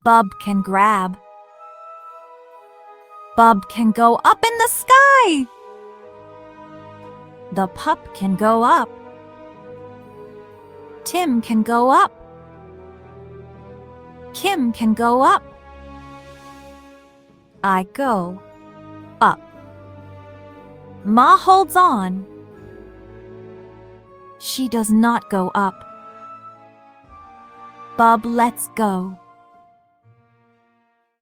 Bub can grab. Bub can go up in the sky. The pup can go up. Tim can go up. Kim can go up. I go up. Ma holds on. She does not go up. Bub lets go.